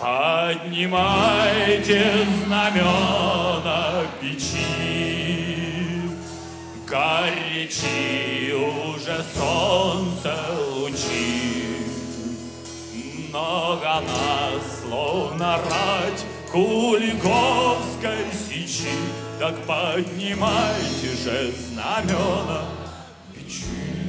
Поднимайте знамена печи, горячи уже солнце лучи. Много нас, словно рать Куликовской сечи, так поднимайте же знамена печи.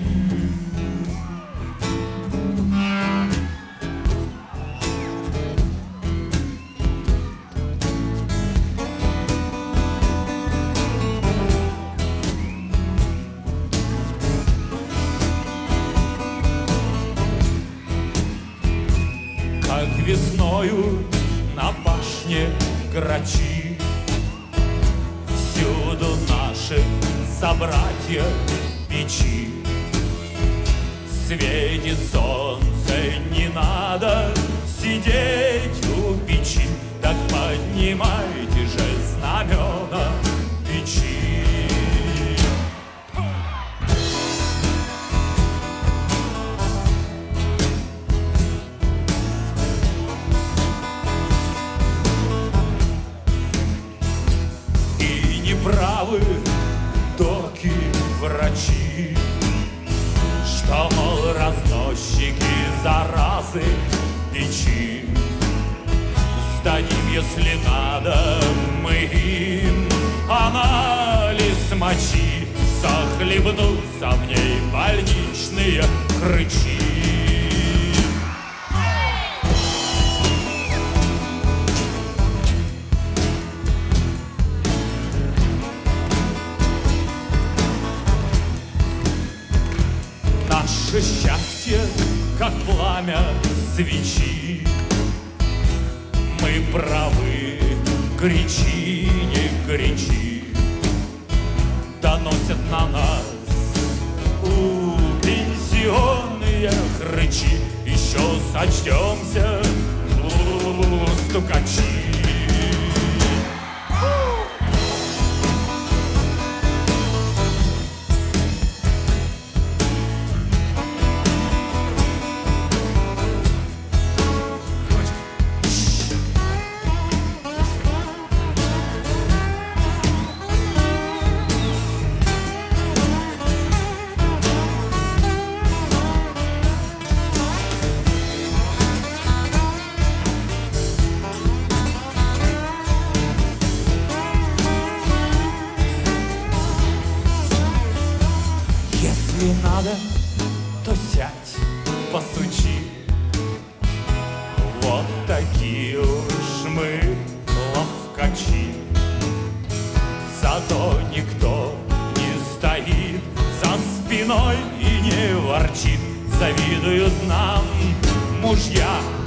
Как весною на башне грачи, всюду наши собратья печи. Светит солнце, не надо сидеть у печи, так поднимайте же знамена печи. Правы доки, врачи, что, мол, разносчики заразы печи. Сдадим, если надо, мы им анализ мочи, захлебнутся в ней больничные хрычи. Наше счастье, как пламя свечи. Мы правы, кричи, не кричи. Доносят на нас пенсионные хрычи. Еще сочтемся стукачи. Если надо, то сядь, постучи. Вот такие уж мы ловкачи. Зато никто не стоит за спиной и не ворчит. Завидуют нам мужья